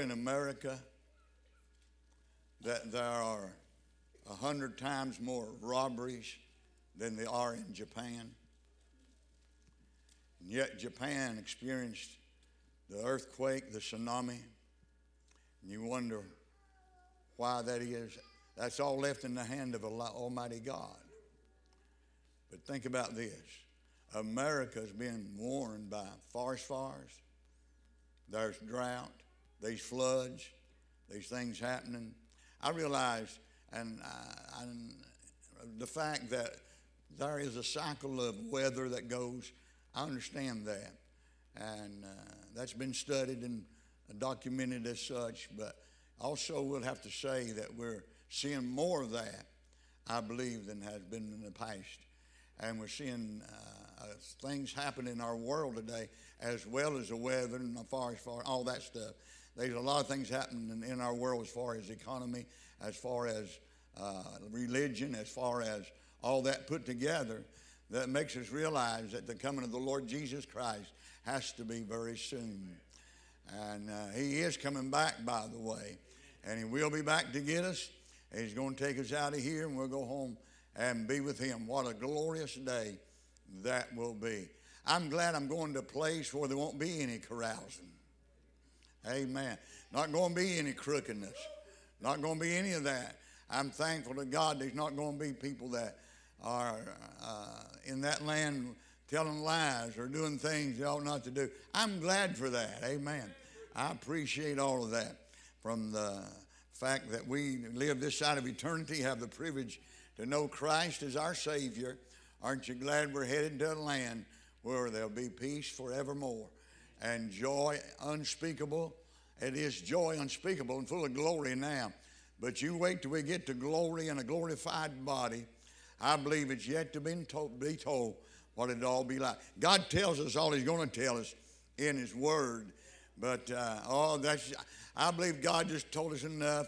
in America that there are 100 times more robberies than there are in Japan. And yet Japan experienced the earthquake, the tsunami. And you wonder why that is. That's all left in the hand of Almighty God. But think about this. America's being warned by forest fires. There's drought, these floods, these things happening. I realize, and the fact that there is a cycle of weather that goes, I understand that. And that's been studied and documented as such. But also we'll have to say that we're seeing more of that, I believe, than has been in the past. And we're seeing things happen in our world today, as well as the weather and the forest fire, all that stuff. There's a lot of things happening in our world as far as economy, as far as religion, as far as all that put together, that makes us realize that the coming of the Lord Jesus Christ has to be very soon. And he is coming back, by the way. And he will be back to get us. He's going to take us out of here, and we'll go home and be with him. What a glorious day that will be. I'm glad I'm going to a place where there won't be any carousing. Amen. Not going to be any crookedness. Not going to be any of that. I'm thankful to God there's not going to be people that are in that land telling lies or doing things they ought not to do. I'm glad for that. Amen. I appreciate all of that. From the fact that we live this side of eternity, have the privilege to know Christ as our Savior. Aren't you glad we're headed to a land where there'll be peace forevermore and joy unspeakable? It is joy unspeakable and full of glory now. But you wait till we get to glory in a glorified body. I believe it's yet to be told what it'll all be like. God tells us all he's going to tell us in his word. But, I believe God just told us enough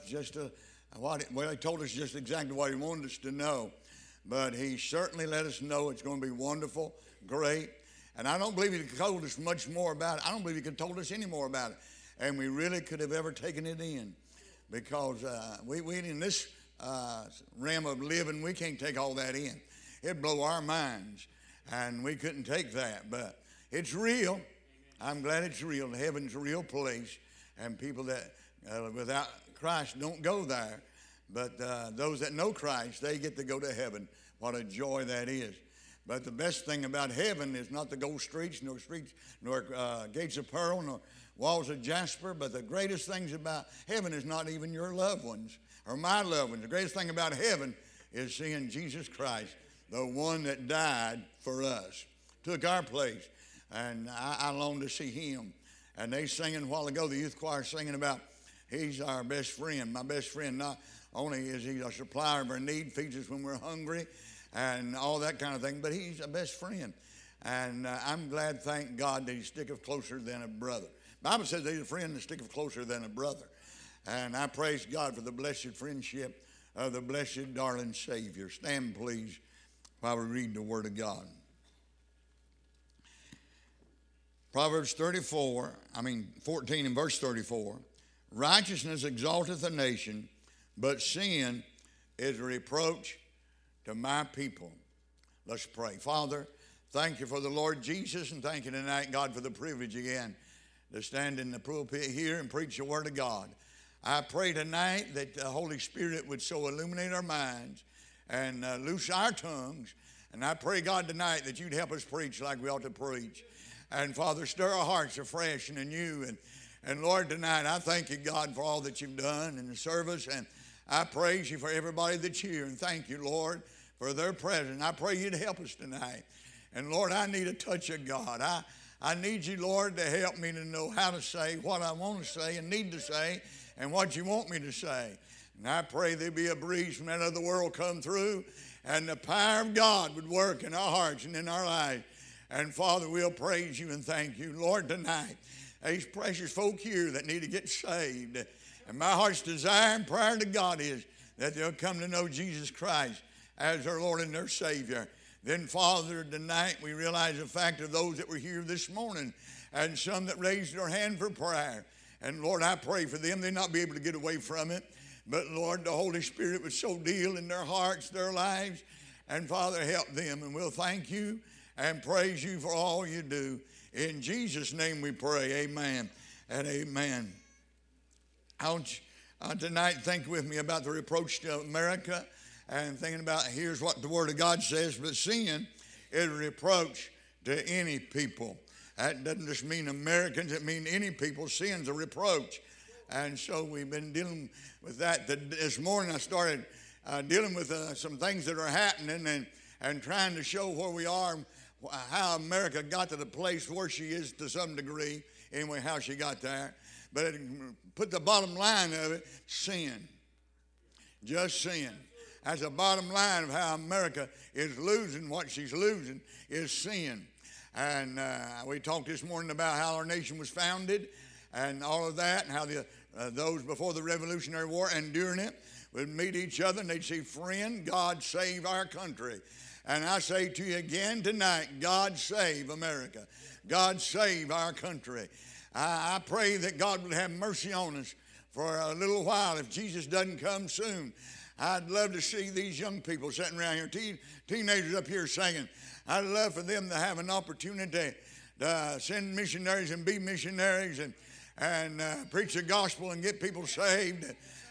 he told us just exactly what he wanted us to know. But he certainly let us know it's going to be wonderful, great. And I don't believe he could have told us much more about it. I don't believe he could have told us any more about it. And we really could have ever taken it in. Because we in this realm of living, we can't take all that in. It'd blow our minds. And we couldn't take that. But it's real. I'm glad it's real. Heaven's a real place. And people that without Christ don't go there. But those that know Christ, they get to go to heaven. What a joy that is. But the best thing about heaven is not the gold streets, nor gates of pearl, nor walls of jasper. But the greatest things about heaven is not even your loved ones or my loved ones. The greatest thing about heaven is seeing Jesus Christ, the one that died for us, took our place. And I long to see him. And they singing a while ago, the youth choir singing about he's our best friend. My best friend, not only is he a supplier of our need, feeds us when we're hungry and all that kind of thing, but he's a best friend. And I'm glad, thank God, that he sticketh closer than a brother. The Bible says that he's a friend that sticketh closer than a brother. And I praise God for the blessed friendship of the blessed, darling Savior. Stand, please, while we read the Word of God. Proverbs 14 and verse 34. Righteousness exalteth a nation, but sin is a reproach to my people. Let's pray. Father, thank you for the Lord Jesus, and thank you tonight, God, for the privilege again to stand in the pulpit here and preach the Word of God. I pray tonight that the Holy Spirit would so illuminate our minds and loose our tongues. And I pray, God, tonight that you'd help us preach like we ought to preach. And, Father, stir our hearts afresh and anew. And Lord, tonight I thank you, God, for all that you've done in the service. And I praise you for everybody that's here. And thank you, Lord, for their presence. I pray you'd help us tonight. And, Lord, I need a touch of God. I need you, Lord, to help me to know how to say what I want to say and need to say and what you want me to say. And I pray there be a breeze from that other world come through and the power of God would work in our hearts and in our lives. And, Father, we'll praise you and thank you. Lord, tonight, these precious folk here that need to get saved. And my heart's desire and prayer to God is that they'll come to know Jesus Christ as their Lord and their Savior. Then, Father, tonight we realize the fact of those that were here this morning and some that raised their hand for prayer. And Lord, I pray for them. They not be able to get away from it. But Lord, the Holy Spirit would so deal in their hearts, their lives. And Father, help them. And we'll thank you and praise you for all you do. In Jesus' name we pray. Amen and amen. I want you tonight think with me about the reproach to America and thinking about here's what the Word of God says. But sin is a reproach to any people. That doesn't just mean Americans. It means any people. Sin's a reproach. And so we've been dealing with that. This morning I started dealing with some things that are happening and trying to show where we are, how America got to the place where she is to some degree. Anyway, how she got there. But put the bottom line of it, sin. Just sin. That's the bottom line of how America is losing. What she's losing is sin. And we talked this morning about how our nation was founded and all of that, and how those before the Revolutionary War and during it would meet each other and they'd say, friend, God save our country. And I say to you again tonight, God save America. God save our country. I pray that God would have mercy on us for a little while if Jesus doesn't come soon. I'd love to see these young people sitting around here, teenagers up here singing. I'd love for them to have an opportunity to send missionaries and be missionaries and preach the gospel and get people saved.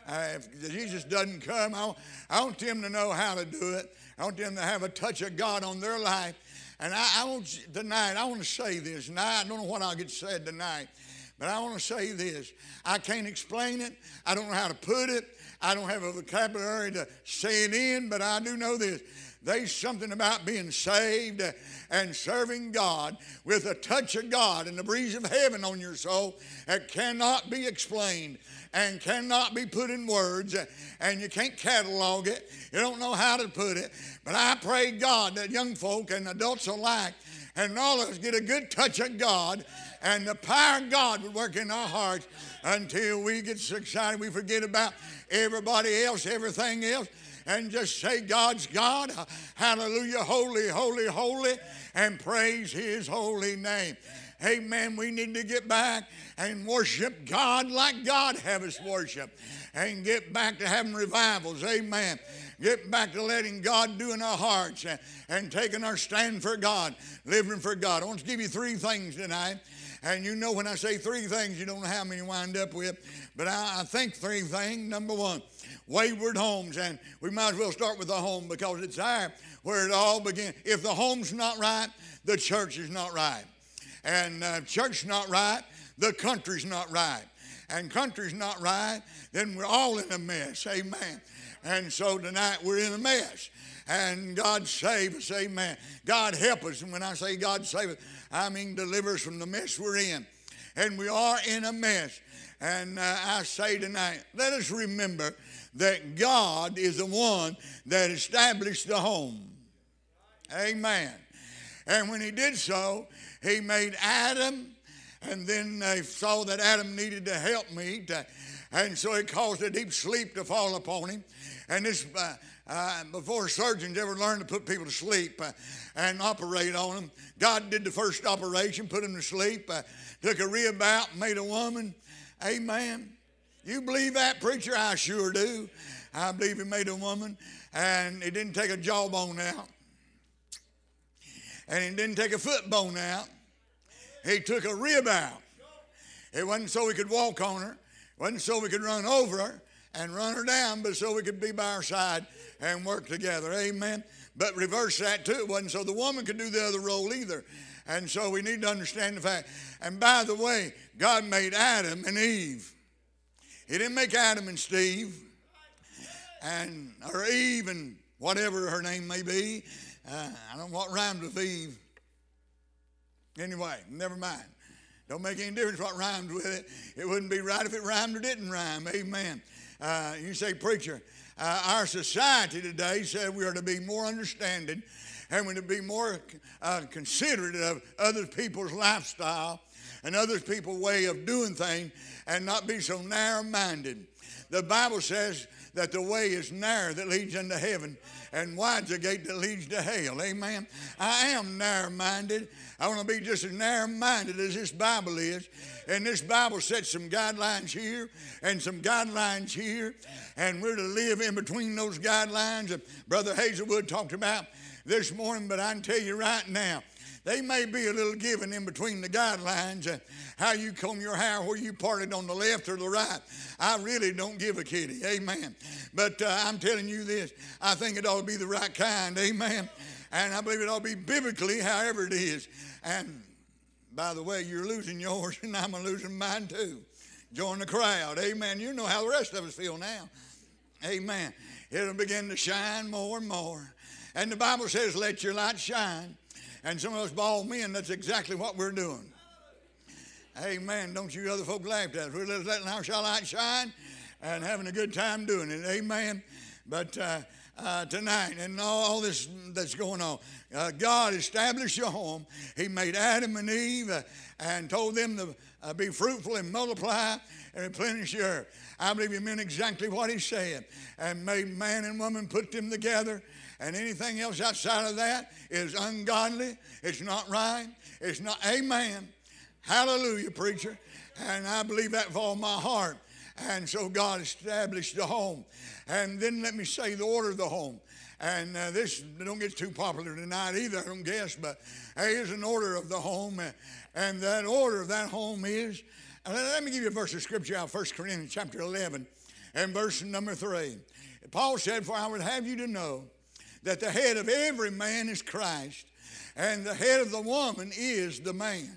If Jesus doesn't come, I want them to know how to do it. I want them to have a touch of God on their life. And I want to say this, and I don't know what I'll get said tonight, but I want to say this. I can't explain it. I don't know how to put it. I don't have a vocabulary to say it in, but I do know this. There's something about being saved and serving God with a touch of God and the breeze of heaven on your soul that cannot be explained and cannot be put in words, and you can't catalog it. You don't know how to put it. But I pray God that young folk and adults alike and all of us get a good touch of God, and the power of God would work in our hearts until we get so excited we forget about everybody else, everything else, and just say, God's God, hallelujah, holy, holy, holy, and praise His holy name. Amen. We need to get back and worship God like God have us worship, and get back to having revivals. Amen. Get back to letting God do in our hearts and taking our stand for God, living for God. I want to give you three things tonight. And you know when I say three things, you don't know how many you wind up with. But I think three things. Number one, wayward homes. And we might as well start with the home because it's there where it all begins. If the home's not right, the church is not right. And church not right, the country's not right. And country's not right, then we're all in a mess. Amen. And so tonight we're in a mess. And God save us, amen. God help us. And when I say God save us, I mean deliver us from the mess we're in. And we are in a mess. And I say tonight, let us remember that God is the one that established the home. Amen. And when He did so, He made Adam, and then they saw that Adam needed to help meet, and so it caused a deep sleep to fall upon him. And this, before surgeons ever learned to put people to sleep and operate on them, God did the first operation, put them to sleep, took a rib out, made a woman. Amen. You believe that, preacher? I sure do. I believe He made a woman, and He didn't take a jawbone out, and He didn't take a foot bone out. He took a rib out. It wasn't so we could walk on her. It wasn't so we could run over her and run her down, but so we could be by our side and work together. Amen. But reverse that too. It wasn't so the woman could do the other role either. And so we need to understand the fact. And by the way, God made Adam and Eve. He didn't make Adam and Steve or Eve and whatever her name may be. I don't know what rhymes with Eve. Anyway, never mind. Don't make any difference what rhymed with it. It wouldn't be right if it rhymed or didn't rhyme. Amen. You say, preacher, our society today said we are to be more understanding and we're to be more considerate of other people's lifestyle. and other people's way of doing things and not be so narrow-minded. The Bible says that the way is narrow that leads unto heaven, and wide's the gate that leads to hell. Amen. I am narrow-minded. I want to be just as narrow-minded as this Bible is. And this Bible sets some guidelines here and some guidelines here, and we're to live in between those guidelines that Brother Hazelwood talked about this morning. But I can tell you right now, they may be a little given in between the guidelines, how you comb your hair, where you part it on the left or the right. I really don't give a kitty, amen. But I'm telling you this, I think it ought to be the right kind, amen. And I believe it ought to be biblically, however it is. And by the way, you're losing yours, and I'm losing mine too. Join the crowd, amen. You know how the rest of us feel now, amen. It'll begin to shine more and more. And the Bible says, let your light shine. And some of us bald men, that's exactly what we're doing. Amen. Don't you other folk laugh at us. We're letting our light shine and having a good time doing it. Amen. But tonight and all this that's going on, God established your home. He made Adam and Eve and told them to be fruitful and multiply and replenish the earth. I believe he meant exactly what he said, and made man and woman, put them together. And anything else outside of that is ungodly. It's not right. It's not, amen. Hallelujah, preacher. And I believe that with all my heart. And so God established the home. And then let me say the order of the home. And this don't get too popular tonight either, I don't guess. But here's an order of the home. And that order of that home is, let me give you a verse of scripture out of 1 Corinthians chapter 11 and verse number 3. Paul said, for I would have you to know that the head of every man is Christ, and the head of the woman is the man.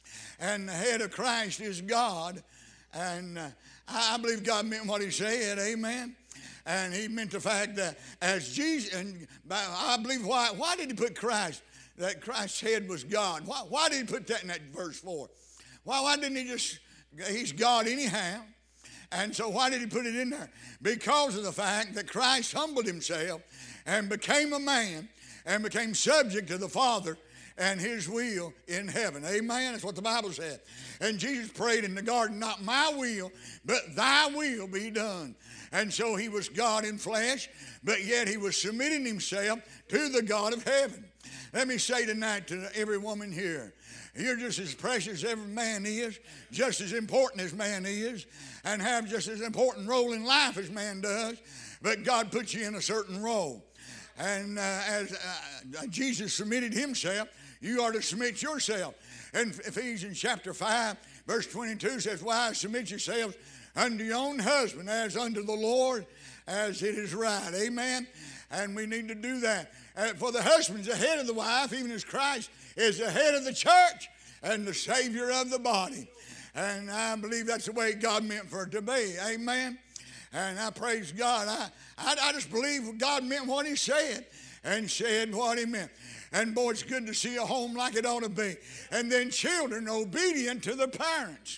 And the head of Christ is God. And I believe God meant what he said, amen. And he meant the fact that as Jesus, and I believe why did he put Christ, that Christ's head was God? Why did he put that in that verse 4? Why didn't he just, he's God anyhow. And so why did he put it in there? Because of the fact that Christ humbled himself and became a man and became subject to the Father and his will in heaven. Amen. That's what the Bible said. And Jesus prayed in the garden, not my will, but thy will be done. And so he was God in flesh, but yet he was submitting himself to the God of heaven. Let me say tonight to every woman here, you're just as precious as every man is, just as important as man is, and have just as important role in life as man does, but God puts you in a certain role. And as Jesus submitted himself, you are to submit yourself. And Ephesians chapter 5, verse 22 says, wives, submit yourselves unto your own husband as unto the Lord, as it is right. Amen. And we need to do that. For the husband's the head of the wife, even as Christ is the head of the church and the Savior of the body. And I believe that's the way God meant for it to be. Amen. And I praise God. I just believe God meant what he said and said what he meant. And boy, it's good to see a home like it ought to be. And then children obedient to the parents.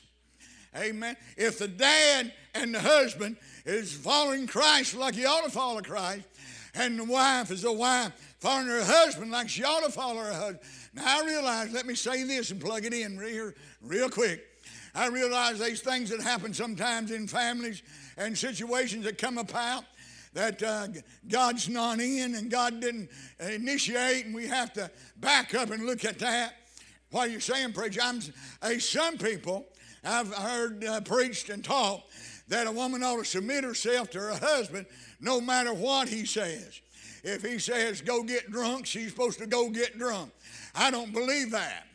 Amen. If the dad and the husband is following Christ like he ought to follow Christ, and the wife is a wife following her husband like she ought to follow her husband. Now I realize, let me say this and plug it in real quick. I realize these things that happen sometimes in families and situations that come about that God's not in and God didn't initiate, and we have to back up and look at that. What are you saying, preacher? Some people, I've heard preached and taught that a woman ought to submit herself to her husband no matter what he says. If he says go get drunk, she's supposed to go get drunk. I don't believe that.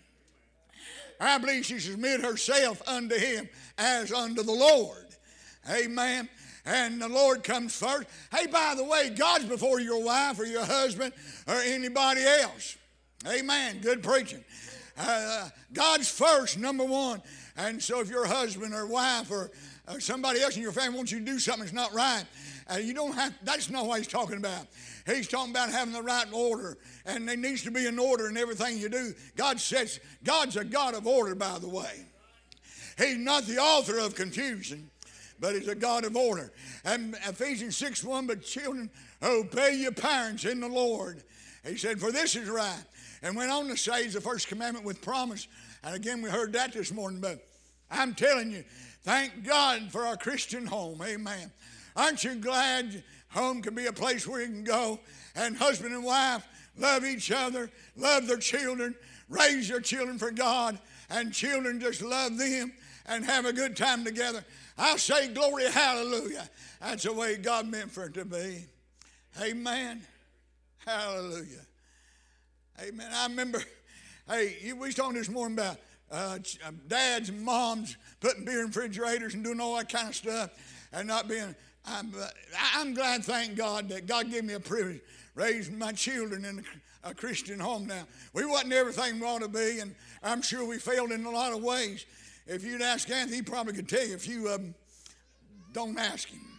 I believe she should submit herself unto him as unto the Lord. Amen. And the Lord comes first. Hey, by the way, God's before your wife or your husband or anybody else. Amen. Good preaching. God's first, number one. And so if your husband or wife or somebody else in your family wants you to do something that's not right, you don't have, that's not what he's talking about. He's talking about having the right order. And there needs to be an order in everything you do. God's a God of order, by the way. He's not the author of confusion, but he's a God of order. And Ephesians 6:1, but children, obey your parents in the Lord. He said, for this is right. And went on to say, the first commandment with promise, And again, we heard that this morning, but I'm telling you, thank God for our Christian home. Amen. Aren't you glad home can be a place where you can go and husband and wife love each other, love their children, raise their children for God, and children just love them and have a good time together. I say glory, hallelujah. That's the way God meant for it to be. Amen. Hallelujah. Amen. I remember, we was talking this morning about dads and moms putting beer in refrigerators and doing all that kind of stuff and not being, I'm glad, thank God, that God gave me a privilege raising my children in a Christian home. Now, we wasn't everything we ought to be, and I'm sure we failed in a lot of ways. If you'd ask Anthony, he probably could tell you a few of them. Don't ask him.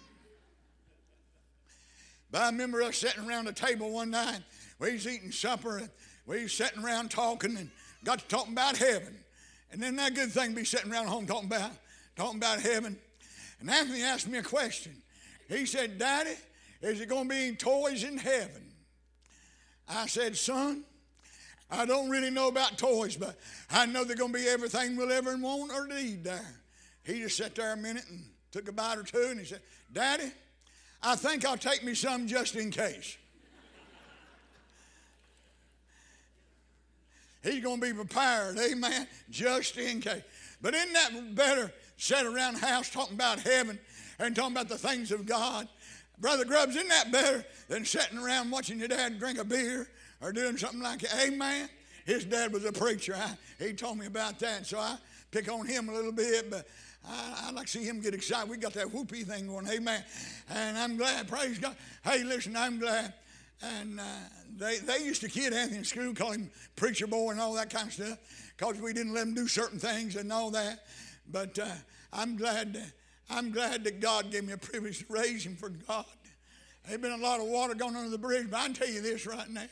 But I remember us sitting around a table one night. We was eating supper, and we was sitting around talking and got to talking about heaven. And then that good thing to be sitting around home talking about heaven. And Anthony asked me a question. He said, Daddy, is it going to be any toys in heaven? I said, son, I don't really know about toys, but I know they're going to be everything we'll ever want or need there. He just sat there a minute and took a bite or two, and he said, Daddy, I think I'll take me some just in case. He's going to be prepared, amen, just in case. But isn't that better, sit around the house talking about heaven and talking about the things of God? Brother Grubbs, isn't that better than sitting around watching your dad drink a beer or doing something like that? Amen. His dad was a preacher. He told me about that, so I pick on him a little bit, but I'd like to see him get excited. We got that whoopee thing going, amen. And I'm glad, praise God. Hey, listen, I'm glad. And they used to kid Anthony in school, call him preacher boy and all that kind of stuff, because we didn't let him do certain things and all that. But I'm glad that God gave me a privilege to raise him for God. There's been a lot of water going under the bridge, but I can tell you this right now.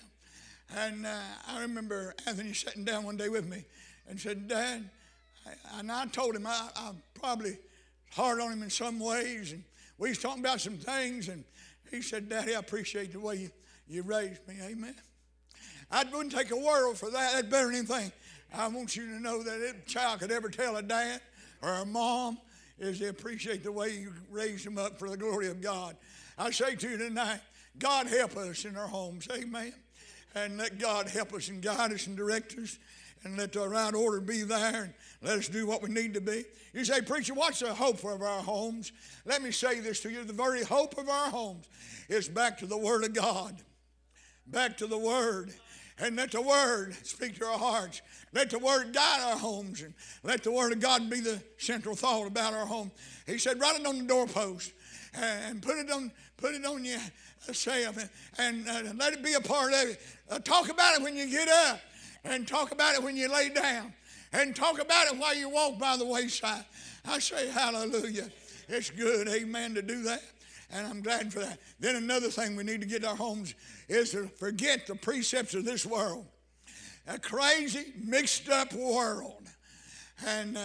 And I remember Anthony sitting down one day with me and said, Dad, and I told him I'm probably hard on him in some ways, and we was talking about some things, and he said, Daddy, I appreciate the way you raised me, amen. I wouldn't take a world for that. That's better than anything. I want you to know that a child could ever tell a dad or a mom is they appreciate the way you raised them up for the glory of God. I say to you tonight, God help us in our homes, amen. And let God help us and guide us and direct us, and let the right order be there, and let us do what we need to be. You say, preacher, what's the hope of our homes? Let me say this to you. The very hope of our homes is back to the Word of God. Back to the Word. And let the Word speak to our hearts. Let the Word guide our homes, and let the Word of God be the central thought about our home. He said, write it on the doorpost and put it on yourself, and let it be a part of it. Talk about it when you get up, and talk about it when you lay down, and talk about it while you walk by the wayside. I say hallelujah. It's good, amen, to do that. And I'm glad for that. Then another thing we need to get in our homes is to forget the precepts of this world. A crazy, mixed up world. And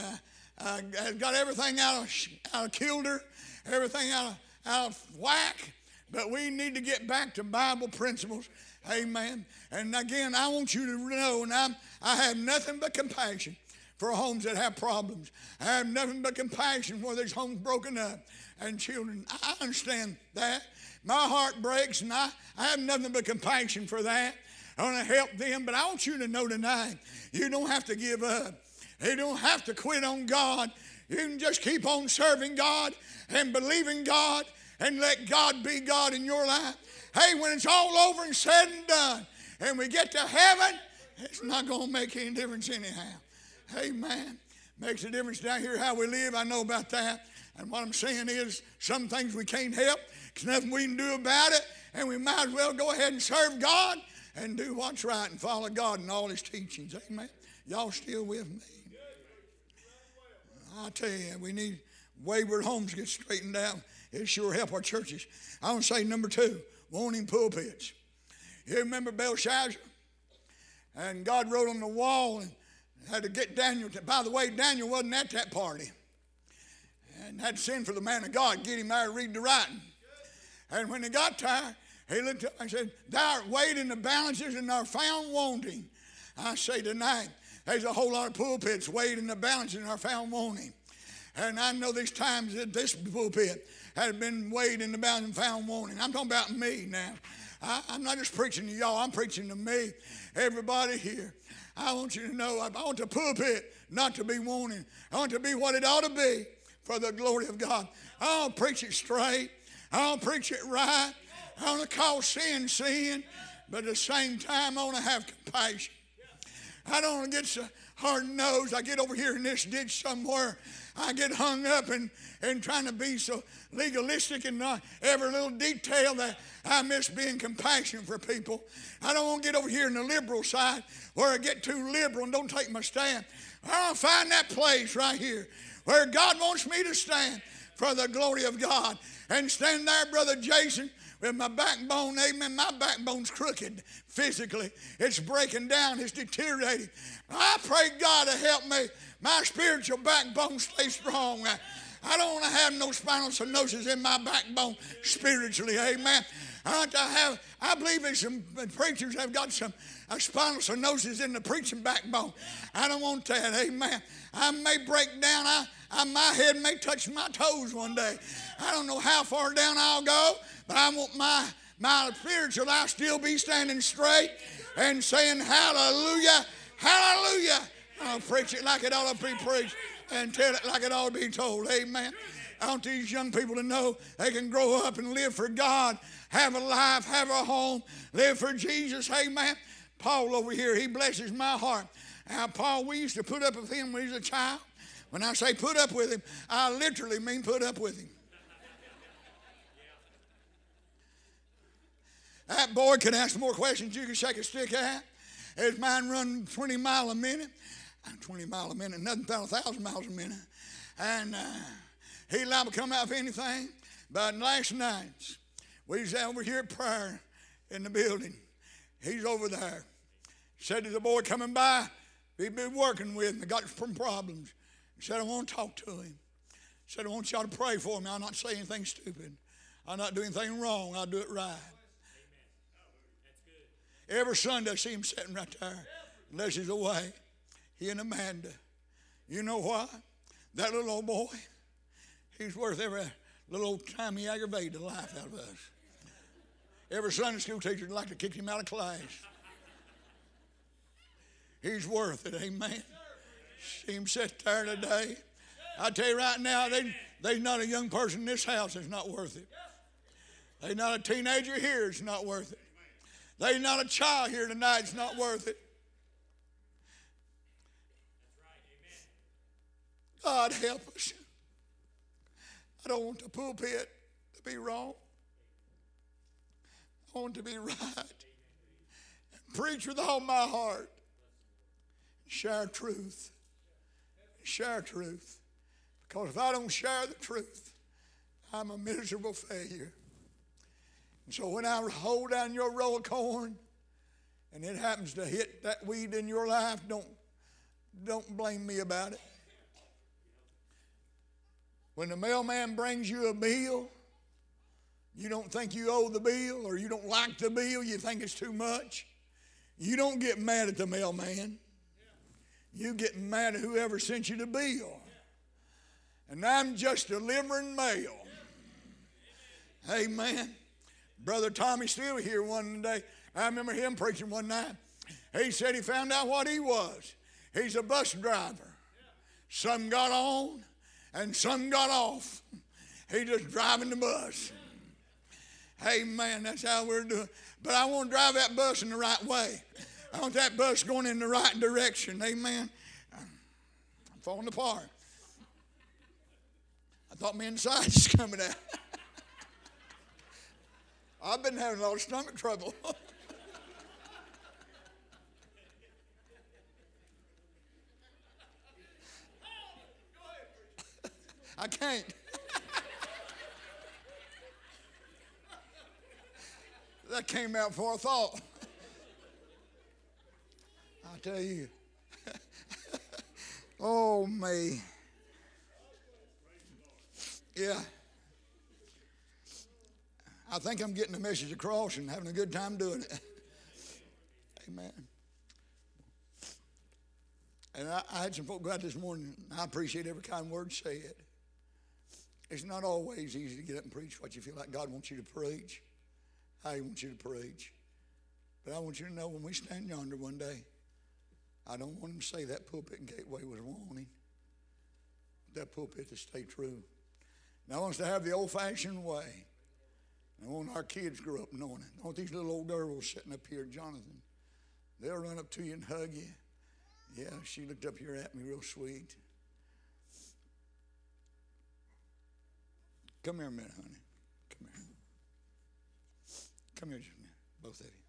got everything out of kilter, everything out of whack. But we need to get back to Bible principles. Amen. And again, I want you to know, and I have nothing but compassion for homes that have problems. I have nothing but compassion for there's homes broken up and children. I understand that. My heart breaks, and I have nothing but compassion for that. I want to help them, but I want you to know tonight, you don't have to give up. You don't have to quit on God. You can just keep on serving God and believing God and let God be God in your life. Hey, when it's all over and said and done, and we get to heaven, it's not going to make any difference anyhow. Amen. Makes a difference down here how we live. I know about that. And what I'm saying is some things we can't help. There's nothing we can do about it. And we might as well go ahead and serve God and do what's right and follow God in all His teachings. Amen. Y'all still with me? I tell you, we need wayward homes to get straightened out. It sure help our churches. I want to say number 2, wanting pulpits. You remember Belshazzar? And God wrote on the wall and had to get Daniel. By the way, Daniel wasn't at that party. And had to send for the man of God, get him there to read the writing. And when he got there, he looked up and said, thou art weighed in the balances and are found wanting. I say tonight, There's a whole lot of pulpits weighed in the balance and are found wanting. And I know there's times that this pulpit has been weighed in the balance and found wanting. I'm talking about me now. I'm not just preaching to y'all. I'm preaching to me. Everybody here. I want you to know, I want the pulpit not to be wanting. I want it to be what it ought to be for the glory of God. I want to preach it straight. I want to preach it right. I want to call sin, sin. But at the same time, I want to have compassion. I don't want to get so hard-nosed. I get over here in this ditch somewhere. I get hung up in trying to be so legalistic in every little detail that I miss being compassionate for people. I don't want to get over here in the liberal side where I get too liberal and don't take my stand. I want to find that place right here where God wants me to stand for the glory of God. And stand there, Brother Jason, with my backbone, amen. My backbone's crooked physically. It's breaking down. It's deteriorating. I pray God to help me. My spiritual backbone stay strong. I don't want to have no spinal stenosis in my backbone spiritually, amen. I believe there's some preachers have got some spinal stenosis in the preaching backbone. I don't want that, amen. I may break down. My head may touch my toes one day. I don't know how far down I'll go, but I want my spiritual life still be standing straight and saying hallelujah, hallelujah. I'll preach it like it ought to be preached and tell it like it ought to be told. Amen. I want these young people to know they can grow up and live for God, have a life, have a home, live for Jesus. Amen. Paul over here, he blesses my heart. Now, Paul, we used to put up with him when he was a child. When I say put up with him, I literally mean put up with him. That boy could ask more questions you could shake a stick at. His mind run 20 miles a minute. 20 miles a minute, nothing but 1,000 miles a minute. And he liable to come out of anything. But last night, we was over here at prayer in the building. He's over there. Said to the boy coming by, he'd been working with me, got some problems. He said, I want to talk to him. He said, I want y'all to pray for me. I'll not say anything stupid. I'll not do anything wrong. I'll do it right. Every Sunday I see him sitting right there, unless he's away. He and Amanda. You know why? That little old boy, he's worth every little old time he aggravated the life out of us. Every Sunday school teacher would like to kick him out of class. He's worth it, amen. See him sit there today. I tell you right now, there's not a young person in this house that's not worth it. There's not a teenager here that's not worth it. There's not a child here tonight that's not worth it. God help us. I don't want the pulpit to be wrong. I want it to be right. Preach with all my heart. Share truth. Share truth. Because if I don't share the truth, I'm a miserable failure. And so when I hold down your roll of corn and it happens to hit that weed in your life, don't blame me about it. When the mailman brings you a bill, you don't think you owe the bill or you don't like the bill, you think it's too much. You don't get mad at the mailman. You get mad at whoever sent you the bill. And I'm just delivering mail. Amen. Brother Tommy Steele here one day. I remember him preaching one night. He said he found out what he was. He's a bus driver. Some got on and some got off. He just driving the bus. Amen. That's how we're doing. But I want to drive that bus in the right way. I want that bus going in the right direction. Amen. I'm falling apart. I thought my insides was coming out. I've been having a lot of stomach trouble. I can't. That came out before I thought. I'll tell you. Oh, me. Yeah. I think I'm getting the message across and having a good time doing it. Amen. And I had some folk go out this morning, and I appreciate every kind word said. It's not always easy to get up and preach what you feel like God wants you to preach, how He wants you to preach. But I want you to know when we stand yonder one day, I don't want Him to say that pulpit and gateway was wanting. That pulpit to stay true. Now I want us to have the old-fashioned way. I want our kids to grow up knowing it. I want these little old girls sitting up here, Jonathan. They'll run up to you and hug you. Yeah, she looked up here at me real sweet. Come here a minute, honey. Come here. Come here just a minute, both of you.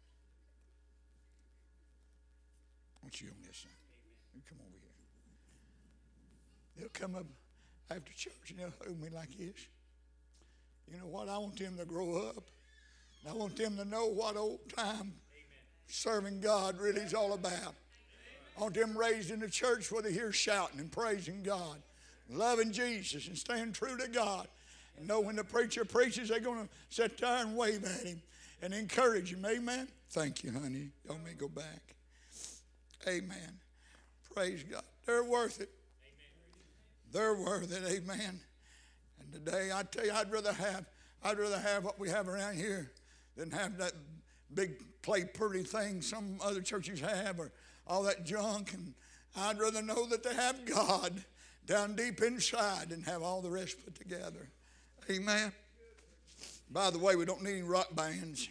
I want you on this side. You come over here. They'll come up after church and they'll hug me like this. You know what? I want them to grow up. I want them to know what old time serving God really is all about. I want them raised in the church where they hear shouting and praising God, loving Jesus and staying true to God. And know when the preacher preaches, they're going to sit there and wave at him and encourage him. Amen? Thank you, honey. Y'all may go back. Amen. Praise God. They're worth it. They're worth it. Amen. And today, I tell you, I'd rather have what we have around here than have that big play pretty thing some other churches have or all that junk. And I'd rather know that they have God down deep inside and have all the rest put together. Amen. By the way, we don't need any rock bands.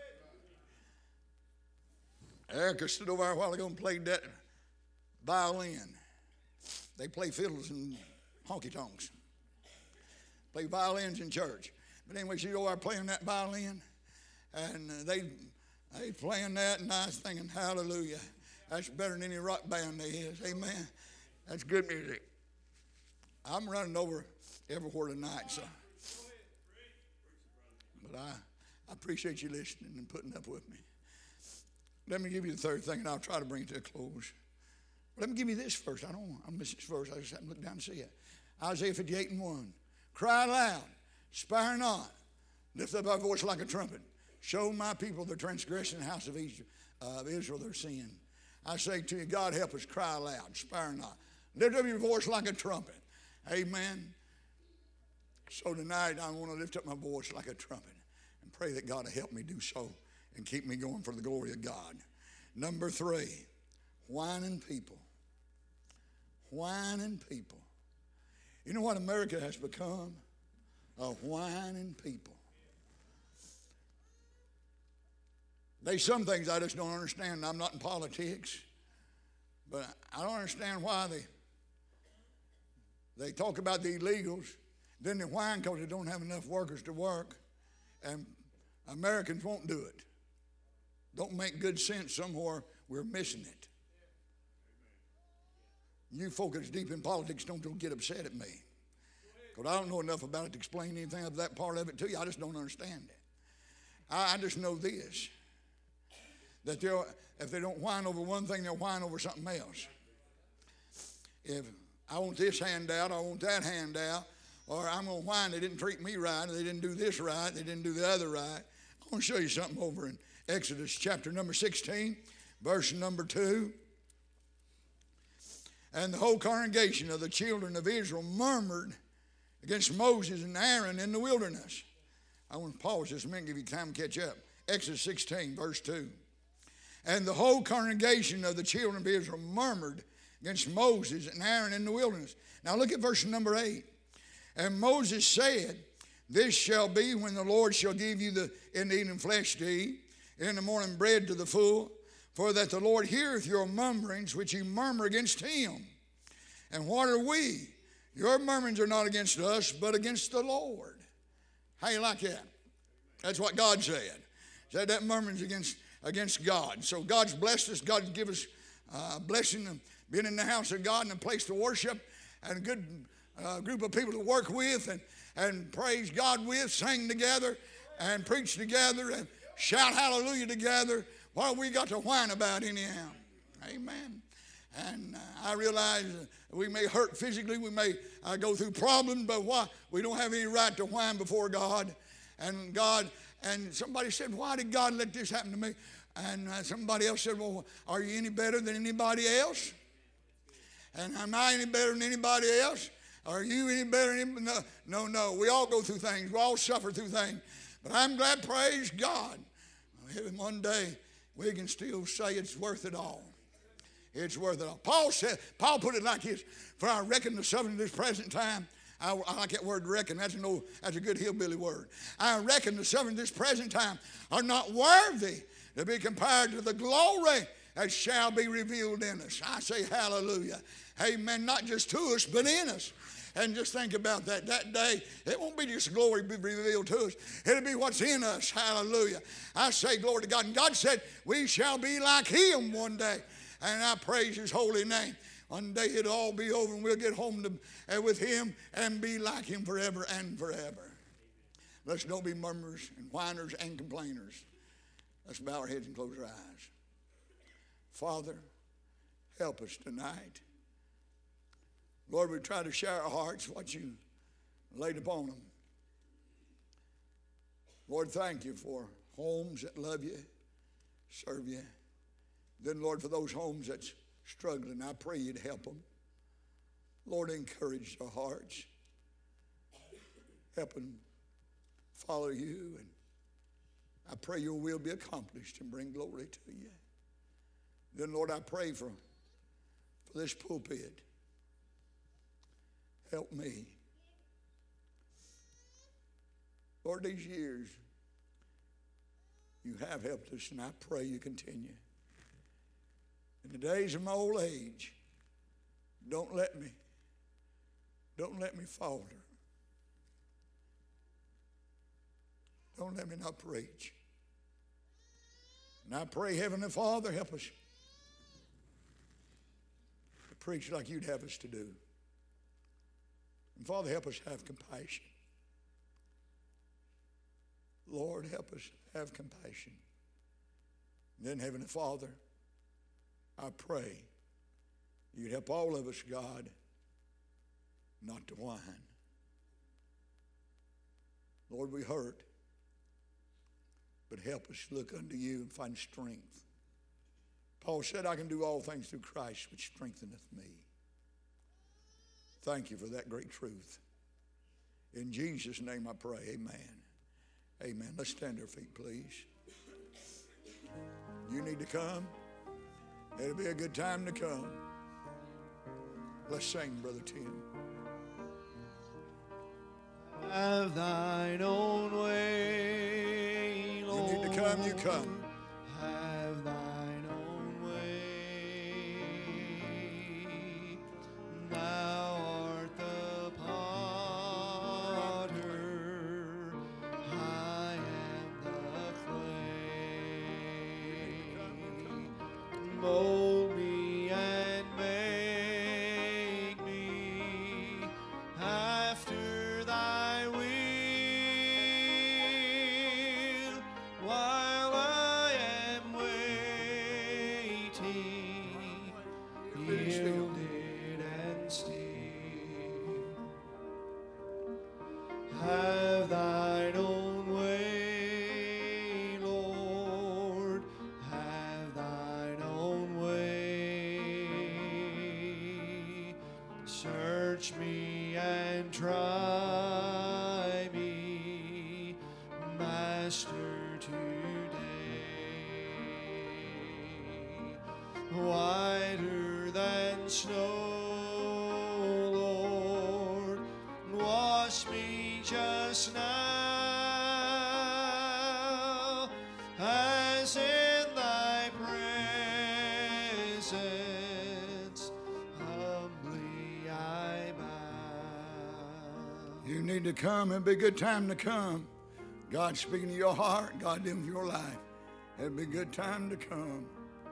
Erica stood over there a while ago and played that violin. They play fiddles and honky-tonks. Play violins in church. But anyway, she's over there playing that violin. And they playing that, and I was thinking, hallelujah. That's better than any rock band there is. Amen. That's good music. I'm running over everywhere tonight, so. But I appreciate you listening and putting up with me. Let me give you the third thing, and I'll try to bring it to a close. Let me give you this first. I miss this verse. I just haven't looked down and see it. Isaiah 58:1. Cry aloud, spare not, lift up thy voice like a trumpet. Show my people the transgression in the house of Israel their sin. I say to you, God help us, cry aloud, spare not. Lift up your voice like a trumpet. Amen. So tonight I want to lift up my voice like a trumpet and pray that God will help me do so and keep me going for the glory of God. Number 3, whining people. Whining people. You know what America has become? A whining people. There's some things I just don't understand. I'm not in politics, but I don't understand why they talk about the illegals, then they whine because they don't have enough workers to work, and Americans won't do it. Don't make good sense somewhere. We're missing it. You folk that's deep in politics don't get upset at me, because I don't know enough about it to explain anything of that part of it to you. I just don't understand it. I just know this, that if they don't whine over one thing, they'll whine over something else. If I want this handout, I want that handout, or I'm going to whine they didn't treat me right, or they didn't do this right, they didn't do the other right. I'm going to show you something over in Exodus chapter number 16, verse number 2. And the whole congregation of the children of Israel murmured against Moses and Aaron in the wilderness. I want to pause just a minute and give you time to catch up. Exodus 16, verse 2. And the whole congregation of the children of Israel murmured against Moses and Aaron in the wilderness. Now look at verse number 8. And Moses said, this shall be when the Lord shall give you in the evening flesh to eat, in the morning bread to the full, for that the Lord heareth your murmurings which ye murmur against him. And what are we? Your murmurings are not against us, but against the Lord. How you like that? That's what God said. Said that murmurings against God. So God's blessed us. God's given us blessing of being in the house of God and a place to worship and a good group of people to work with and praise God with, sing together and preach together and shout hallelujah together. What have we got to whine about anyhow? Amen. And I realize we may hurt physically, we may go through problems, but we don't have any right to whine before God. And somebody said, why did God let this happen to me? And somebody else said, well, are you any better than anybody else? And am I any better than anybody else? Are you any better than anybody? No. We all go through things. We all suffer through things. But I'm glad, praise God, one day we can still say it's worth it all. It's worth it all. Paul put it like this: for I reckon the suffering of this present time, I like that word reckon. That's a good hillbilly word. I reckon the suffering of this present time are not worthy to be compared to the glory that shall be revealed in us. I say hallelujah. Amen. Not just to us, but in us. And just think about that. That day, it won't be just glory be revealed to us. It'll be what's in us. Hallelujah. I say glory to God. And God said, we shall be like him one day. And I praise his holy name. One day it'll all be over and we'll get home with him and be like him forever and forever. Let's don't be murmurers and whiners and complainers. Let's bow our heads and close our eyes. Father, help us tonight. Lord, we try to share our hearts what you laid upon them. Lord, thank you for homes that love you, serve you. Then, Lord, for those homes that's struggling, I pray you'd help them. Lord, encourage their hearts. Help them follow you. And I pray your will be accomplished and bring glory to you. Then, Lord, I pray for this pulpit. Help me. Lord, these years you have helped us, and I pray you continue. In the days of my old age, don't let me falter. Don't let me not preach. And I pray, Heavenly Father, help us to preach like you'd have us to do. And Father, help us have compassion. Lord, help us have compassion. And then, Heavenly Father, I pray you'd help all of us, God, not to whine. Lord, we hurt, but help us look unto you and find strength. Paul said, I can do all things through Christ, which strengtheneth me. Thank you for that great truth. In Jesus' name I pray, amen. Amen. Let's stand to our feet, please. You need to come. It'll be a good time to come. Let's sing, Brother Tim. Have thine own way, Lord. You need to come, you come. Have thine own way. Thou art the potter, I am the clay. Mold me and make me after thy will, while I am waiting, yielded and still. Have thine own way, Lord, have thine own way. Search me and try me, Master, today. Whiter than snow, Lord, wash me just now, as in thy presence humbly I bow. You need to come. It'll be a good time to come. God's speaking to your heart. God doing for your life. It'll be a good time to come.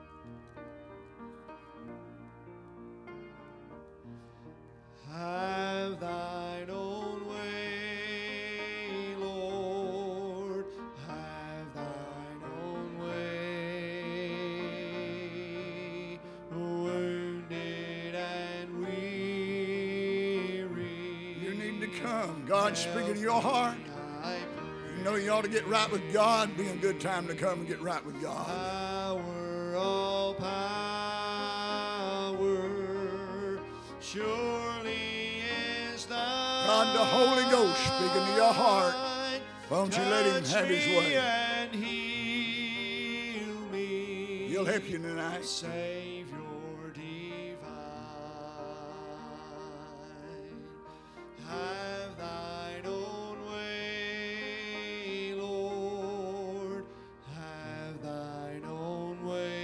Have thine own way, Lord, have thine own way. Wounded and weary, You need to come. God's speaking to your heart. I You know you ought to get right with God. Be a good time to come and get right with God. power, all power Surely is thine. God, the Holy Ghost speaking to your heart. Why don't you let him have his way? And heal me. He'll help you tonight. Savior divine, have thine own way, Lord, have thine own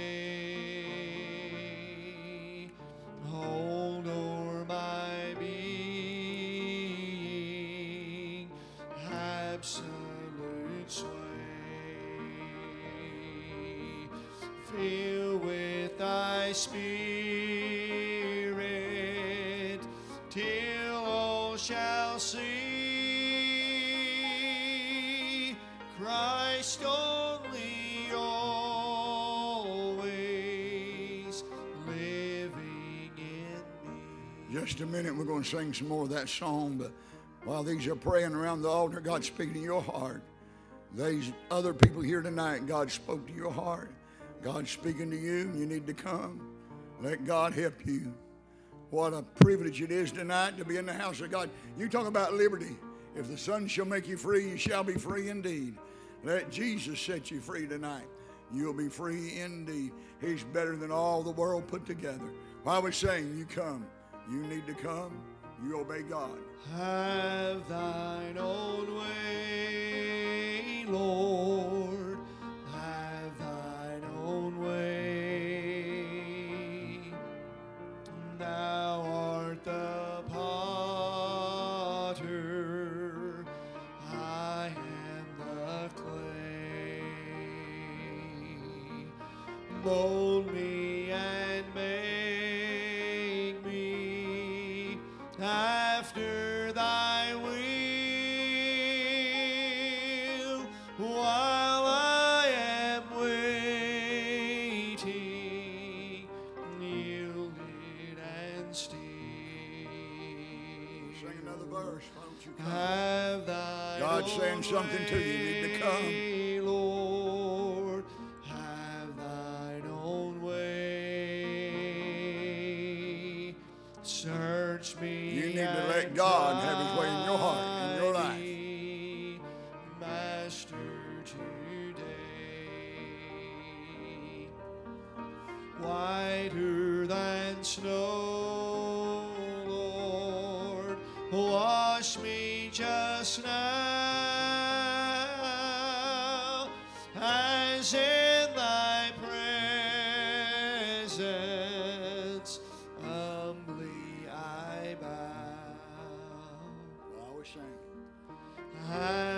way. Hold o'er my being, absolute sway. Fill with thy spirit till all shall see Christ only, always living in me. Just a minute, we're going to sing some more of that song, but while these are praying around the altar, God's speaking to your heart. These other people here tonight, God spoke to your heart. God's speaking to you, and you need to come. Let God help you. What a privilege it is tonight to be in the house of God. You talk about liberty. If the Son shall make you free, you shall be free indeed. Let Jesus set you free tonight. You'll be free indeed. He's better than all the world put together. While we're saying, you come. You need to come. You obey God. Have thine own way, Lord, have thine own way. Thou art the potter, I am the clay. Mold me and make me after thy will, while I am waiting, yielded and still. Sing another verse. Why don't you come? Have thine God's saying own something to you. You need to come. way, Lord, have thine own way. Search me. You need to let God have his way in your heart, in your life. Master, today, whiter than snow, Lord, wash me just now, as in thy presence humbly I bow. While we're saying.